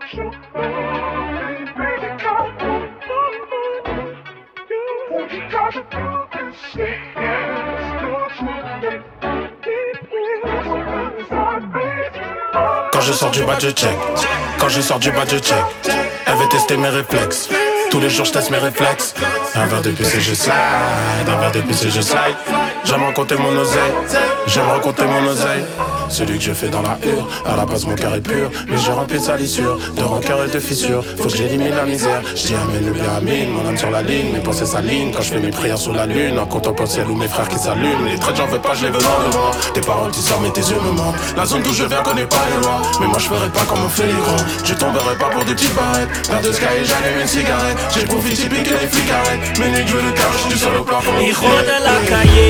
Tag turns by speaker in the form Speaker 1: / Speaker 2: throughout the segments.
Speaker 1: Quand je sors du bas je check. Quand je sors du bas je check. Elle veut tester mes réflexes. Tous les jours je teste mes réflexes. Un verre de plus et je slide. Un verre de plus et je slide. J'aime raconter mon oseille. J'aime raconter mon oseille. Celui que je fais dans la hure. À la base mon cœur est pur. Mais j'ai rempli de salissures, de rancœur et de fissures. Faut que j'élimine la misère. J'dis amène le bien amine. Mon âme sur la ligne, mes pensées s'alignent. Quand je fais mes prières sous la lune. En contemplant le ciel ou mes frères qui s'allument. Les traits j'en veux pas, je les veux loin de moi. Tes paroles tu sors mais tes yeux me mentent. La zone d'où je viens connaît pas les lois. Mais moi je ferai pas comme on fait les grands. Je tomberai pas pour des petites barrettes. Vers de sky et j'allume une cigarette. J'ai le profil typique que les flics arrêtent. Mais nègres je veux le carré, j'suis du seul au plafond.
Speaker 2: Hijo de la calle,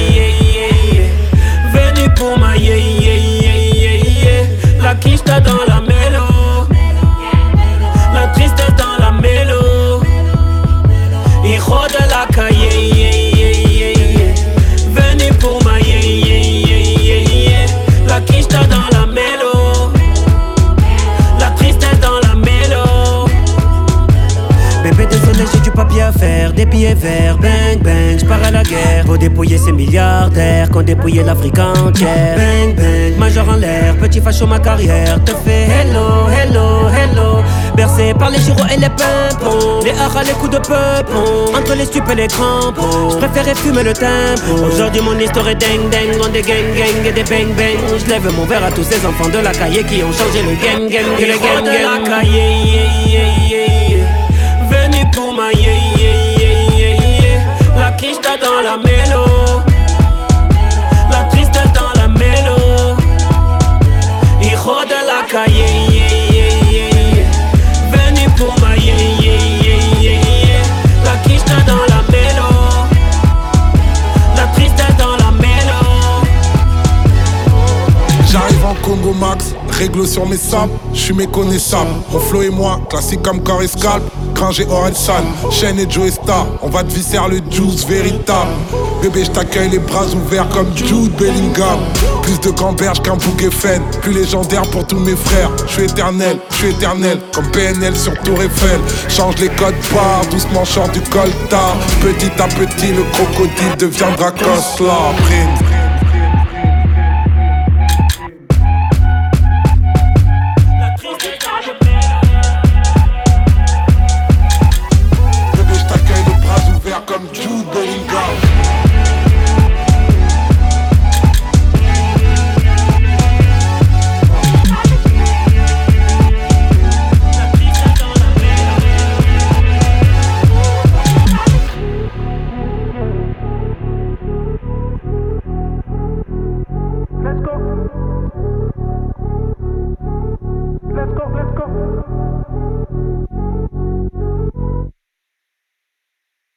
Speaker 2: venu pour ma La quiche dans la mélo. La tristesse dans la mélo. Hijo de la calle, venu pour ma La quiche dans la mélo. La tristesse dans la mélo. Bébé désolé j'ai du papier à faire, des billets verts, bang bang, j'pars à la guerre. Faut dépouiller ces milliardaires, qu'on dépouillait l'Afrique entière. Bang bang, major en l'air, petit facho ma carrière. Te fait hello, hello, hello. Bercé par les gyros et les pimpons, les haras, les coups de peupon. Entre les stupes et les crampons, j'préférais fumer le tempo. Aujourd'hui mon histoire est ding ding, on des gang gang et des bang bang. J'lève mon verre à tous ces enfants de la cahier qui ont changé le game game. Le game de la cahier. Venu pour ma La quiche dans la mélo. La tristesse dans la mélo. Hijo de la calle. Venu pour ma La quiche dans la mélo. La tristesse dans la mélo.
Speaker 3: J'arrive en Congo Max, règle sur mes sables, j'suis méconnaissable. Mon flow et moi, classique comme corps et scalp. Granger Orelsan, Shane et Joe Star. On va te visser le juice véritable. Bébé j't'accueille les bras ouverts comme Jude Bellingham. Plus de gamberge qu'un bouquet FN. Plus légendaire pour tous mes frères. J'suis éternel, comme PNL sur Tour Eiffel. Change les codes barres, doucement sort du coltard. Petit à petit le crocodile deviendra Cosla.